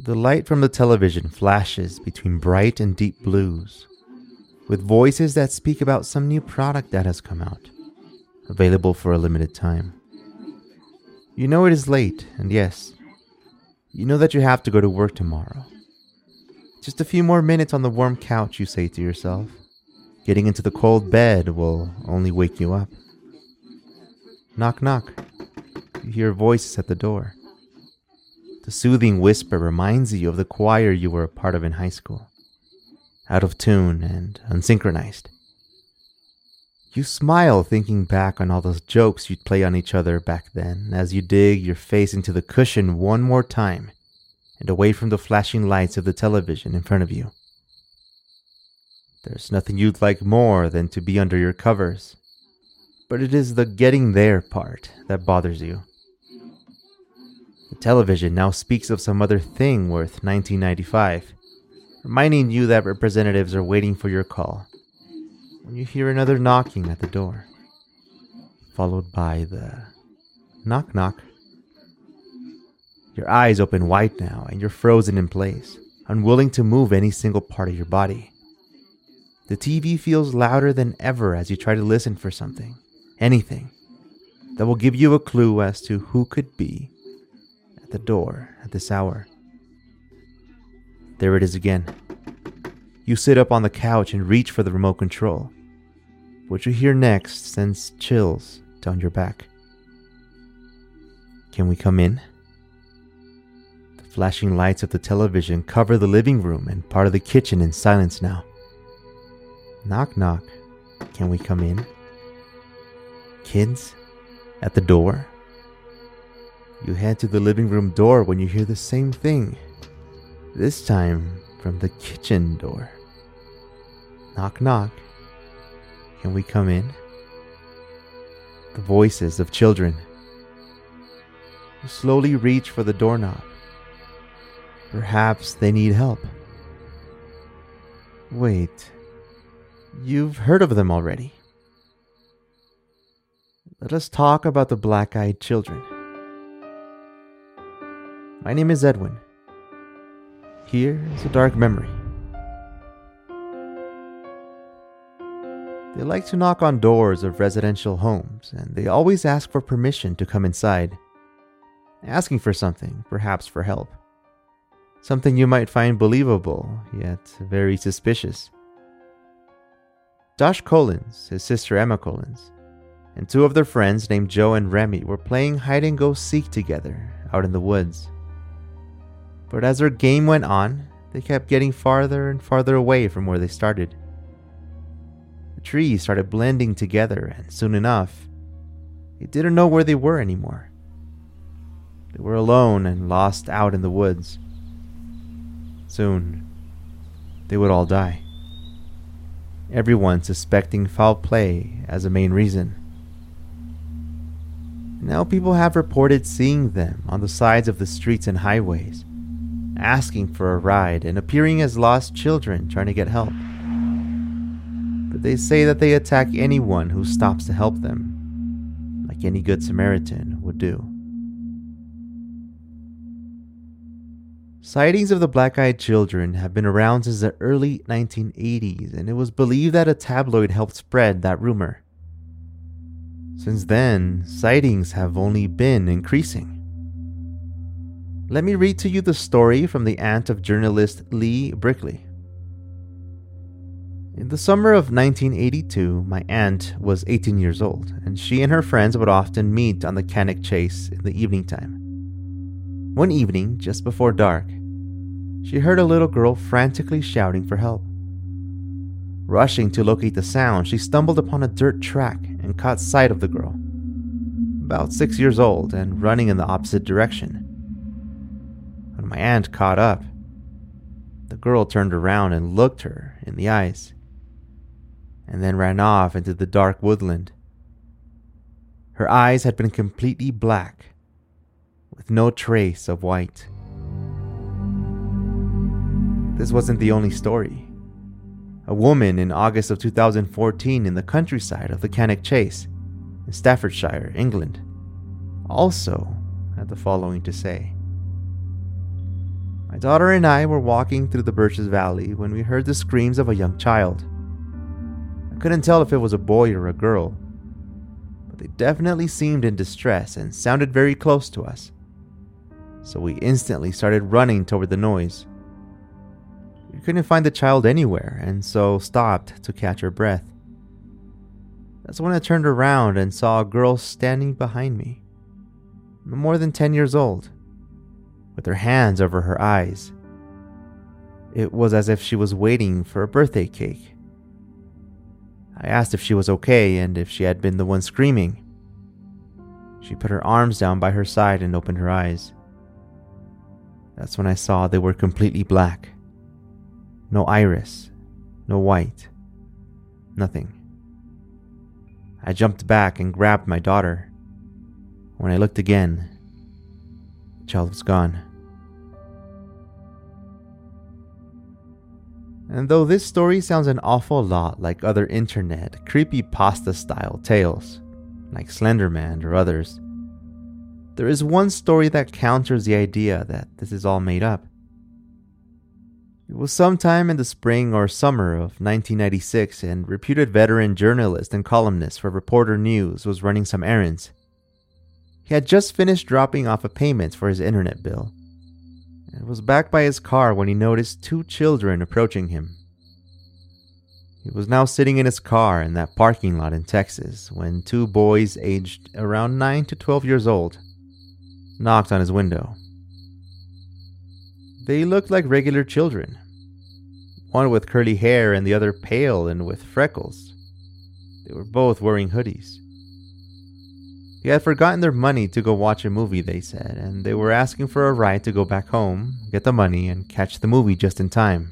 The light from the television flashes between bright and deep blues, with voices that speak about some new product that has come out, available for a limited time. You know it is late, and yes, you know that you have to go to work tomorrow. Just a few more minutes on the warm couch, you say to yourself. Getting into the cold bed will only wake you up. Knock, knock. You hear voices at the door. The soothing whisper reminds you of the choir you were a part of in high school. Out of tune and unsynchronized. You smile thinking back on all those jokes you'd play on each other back then as you dig your face into the cushion one more time and away from the flashing lights of the television in front of you. There's nothing you'd like more than to be under your covers, but it is the getting there part that bothers you. The television now speaks of some other thing worth $19.95, reminding you that representatives are waiting for your call. When you hear another knocking at the door, followed by the knock knock. Your eyes open wide now and you're frozen in place, unwilling to move any single part of your body. The TV feels louder than ever as you try to listen for something, anything, that will give you a clue as to who could be at the door at this hour. There it is again. You sit up on the couch and reach for the remote control. What you hear next sends chills down your back. Can we come in? The flashing lights of the television cover the living room and part of the kitchen in silence now. Knock, knock. Can we come in? Kids? At the door? You head to the living room door when you hear the same thing. This time from the kitchen door. Knock, knock. Can we come in? The voices of children. You slowly reach for the doorknob. Perhaps they need help. Wait, you've heard of them already. Let us talk about the black-eyed children. My name is Edwin. Here is a dark memory. They like to knock on doors of residential homes, and they always ask for permission to come inside. Asking for something, perhaps for help. Something you might find believable, yet very suspicious. Josh Collins, his sister Emma Collins, and two of their friends named Joe and Remy were playing hide-and-go-seek together out in the woods. But as their game went on, they kept getting farther and farther away from where they started. The trees started blending together, and soon enough, they didn't know where they were anymore. They were alone and lost out in the woods. Soon, they would all die. Everyone suspecting foul play as a main reason. Now people have reported seeing them on the sides of the streets and highways, asking for a ride and appearing as lost children trying to get help. But they say that they attack anyone who stops to help them, like any good Samaritan would do. Sightings of the black-eyed children have been around since the early 1980s, and it was believed that a tabloid helped spread that rumor. Since then, sightings have only been increasing. Let me read to you the story from the aunt of journalist Lee Brickley. In the summer of 1982, my aunt was 18 years old, and she and her friends would often meet on the Cannock Chase in the evening time. One evening, just before dark, she heard a little girl frantically shouting for help. Rushing to locate the sound, she stumbled upon a dirt track and caught sight of the girl, about 6 years old and running in the opposite direction. When my aunt caught up, the girl turned around and looked her in the eyes, and then ran off into the dark woodland. Her eyes had been completely black, with no trace of white. This wasn't the only story. A woman in August of 2014 in the countryside of the Cannock Chase in Staffordshire, England, also had the following to say. My daughter and I were walking through the Birches Valley when we heard the screams of a young child. I couldn't tell if it was a boy or a girl, but they definitely seemed in distress and sounded very close to us. So we instantly started running toward the noise. We couldn't find the child anywhere, and so stopped to catch our breath. That's when I turned around and saw a girl standing behind me, no more than 10 years old, with her hands over her eyes. It was as if she was waiting for a birthday cake. I asked if she was okay and if she had been the one screaming. She put her arms down by her side and opened her eyes. That's when I saw they were completely black. No iris, no white, nothing. I jumped back and grabbed my daughter. When I looked again, the child was gone. And though this story sounds an awful lot like other internet creepypasta style tales, like Slender Man or others, there is one story that counters the idea that this is all made up. It was sometime in the spring or summer of 1996, and reputed veteran journalist and columnist for Reporter News was running some errands. He had just finished dropping off a payment for his internet bill, and was back by his car when he noticed two children approaching him. He was now sitting in his car in that parking lot in Texas when two boys aged around 9 to 12 years old knocked on his window. They looked like regular children, one with curly hair and the other pale and with freckles. They were both wearing hoodies. He had forgotten their money to go watch a movie, they said, and they were asking for a ride to go back home, get the money, and catch the movie just in time.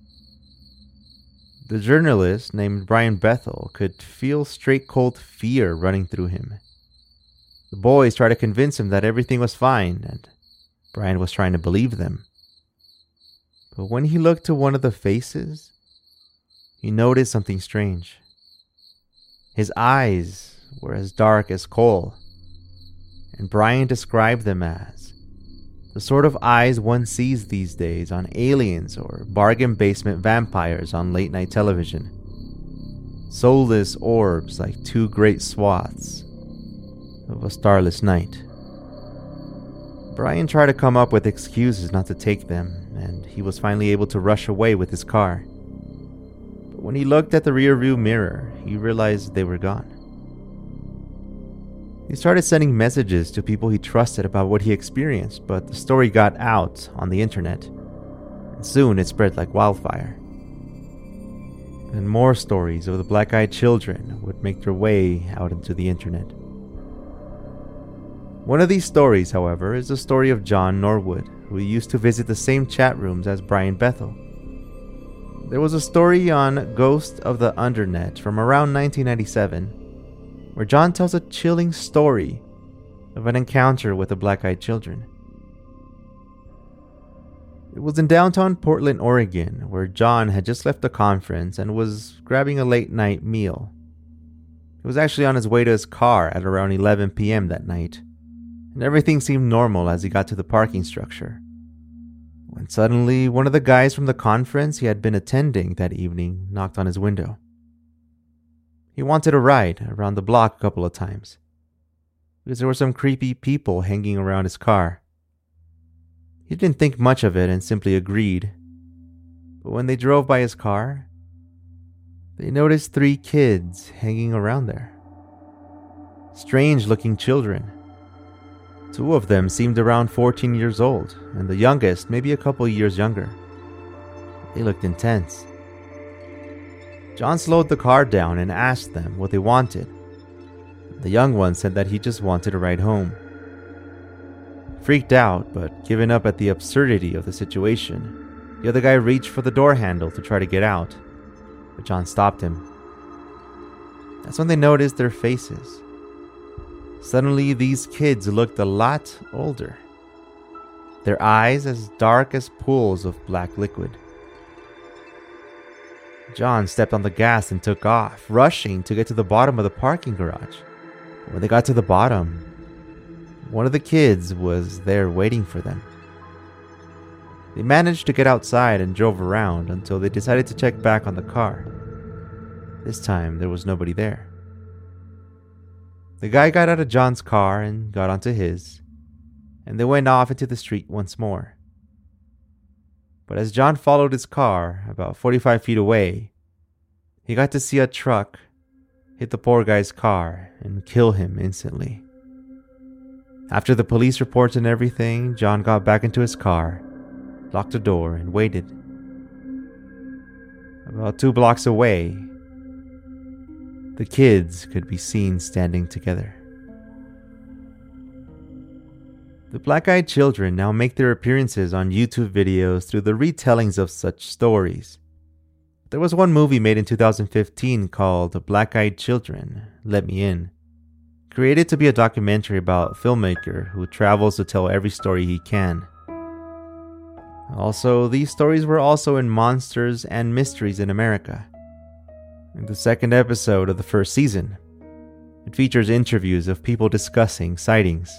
The journalist, named Brian Bethel, could feel straight cold fear running through him. The boys tried to convince him that everything was fine, and Brian was trying to believe them. But when he looked to one of the faces, he noticed something strange. His eyes were as dark as coal, and Brian described them as the sort of eyes one sees these days on aliens or bargain basement vampires on late night television. Soulless orbs like two great swaths of a starless night. Brian tried to come up with excuses not to take them, and he was finally able to rush away with his car. But when he looked at the rearview mirror, he realized they were gone. He started sending messages to people he trusted about what he experienced, but the story got out on the internet, and soon it spread like wildfire. And more stories of the black-eyed children would make their way out into the internet. One of these stories, however, is the story of John Norwood, who used to visit the same chat rooms as Brian Bethel. There was a story on Ghost of the Undernet from around 1997, where John tells a chilling story of an encounter with the black-eyed children. It was in downtown Portland, Oregon, where John had just left the conference and was grabbing a late-night meal. He was actually on his way to his car at around 11 p.m. that night, and everything seemed normal as he got to the parking structure, when suddenly one of the guys from the conference he had been attending that evening knocked on his window. He wanted a ride around the block a couple of times, because there were some creepy people hanging around his car. He didn't think much of it and simply agreed, but when they drove by his car, they noticed 3 kids hanging around there. Strange-looking children. 2 of them seemed around 14 years old, and the youngest maybe a couple years younger. They looked intense. John slowed the car down and asked them what they wanted. The young one said that he just wanted a ride home. Freaked out, but given up at the absurdity of the situation, the other guy reached for the door handle to try to get out, but John stopped him. That's when they noticed their faces. Suddenly, these kids looked a lot older. Their eyes as dark as pools of black liquid. John stepped on the gas and took off, rushing to get to the bottom of the parking garage. When they got to the bottom, one of the kids was there waiting for them. They managed to get outside and drove around until they decided to check back on the car. This time, there was nobody there. The guy got out of John's car and got onto his, and they went off into the street once more. But as John followed his car about 45 feet away, he got to see a truck hit the poor guy's car and kill him instantly. After the police reports and everything, John got back into his car, locked the door, and waited. About 2 blocks away, the kids could be seen standing together. The Black-Eyed Children now make their appearances on YouTube videos through the retellings of such stories. There was one movie made in 2015 called Black-Eyed Children, Let Me In, created to be a documentary about a filmmaker who travels to tell every story he can. Also, these stories were also in Monsters and Mysteries in America. In the second episode of the first season, it features interviews of people discussing sightings.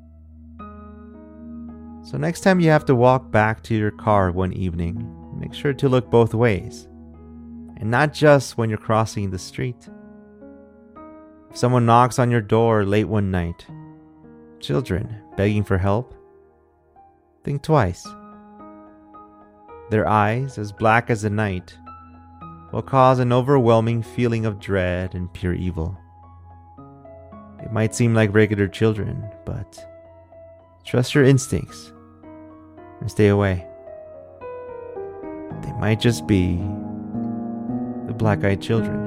So next time you have to walk back to your car one evening, make sure to look both ways, and not just when you're crossing the street. If someone knocks on your door late one night, children begging for help, think twice. Their eyes, as black as the night, will cause an overwhelming feeling of dread and pure evil. It might seem like regular children, but trust your instincts and stay away. They might just be the Black-Eyed Children.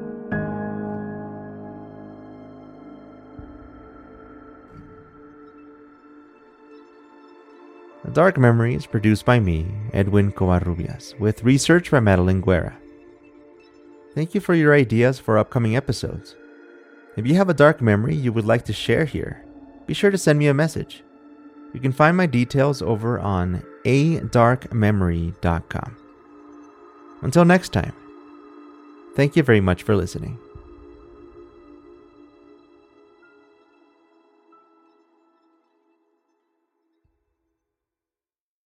A Dark Memory is produced by me, Edwin Covarrubias, with research by Madeline Guerra. Thank you for your ideas for upcoming episodes. If you have a dark memory you would like to share here, be sure to send me a message. You can find my details over on adarkmemory.com. Until next time, thank you very much for listening.